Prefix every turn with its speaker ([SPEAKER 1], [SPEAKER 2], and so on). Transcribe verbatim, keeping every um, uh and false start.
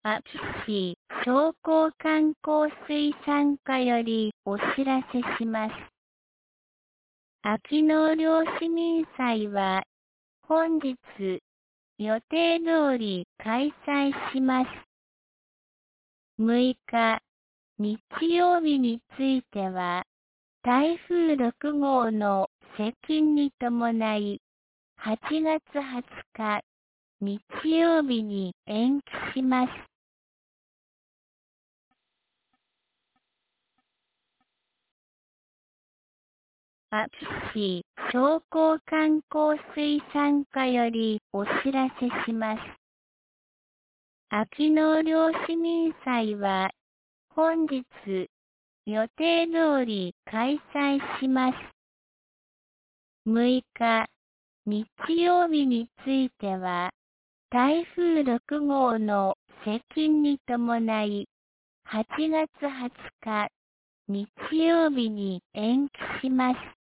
[SPEAKER 1] 秋市商工観光水産課よりお知らせします。秋納涼市民祭は本日予定通り開催します。むいか日曜日については台風ろくごうの接近に伴いはちがつはつか日曜日に延期します。秋市商工観光水産課よりお知らせします。秋納涼市民祭は本日予定通り開催します。むいか日曜日については台風ろくごうの接近に伴いはちがつはつか日曜日に延期します。